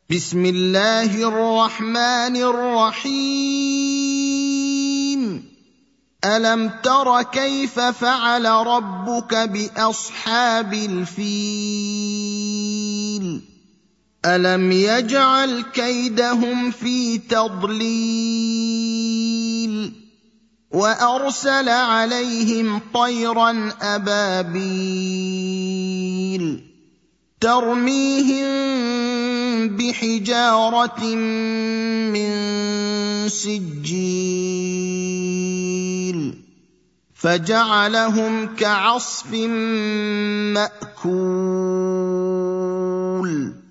بسم الله الرحمن الرحيم. ألم تر كيف فعل ربك بأصحاب الفيل؟ ألم يجعل كيدهم في تضليل وأرسل عليهم طيرا أبابيل ترميهم بحجارة من سجيل فجعلهم كعصف مأكول